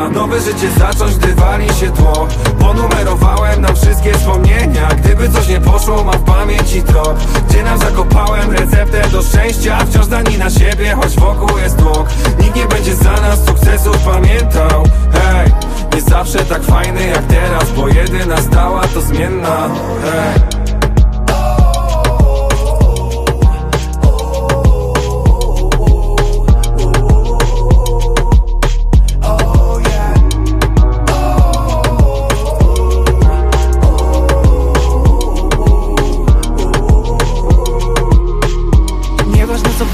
zmienna. Nowe życie zacząć, gdy wali się tło. Ponumerowałem nam wszystkie wspomnienia. Gdyby coś nie poszło, mam w pamięci trop, gdzie nam zakopałem receptę do szczęścia. Wciąż zdani na siebie, choć wokół jest tłok. Nikt nie będzie za nas sukcesów pamiętał. Hej, nie zawsze tak fajny jak teraz, bo jedyna stała to zmienna. Hej.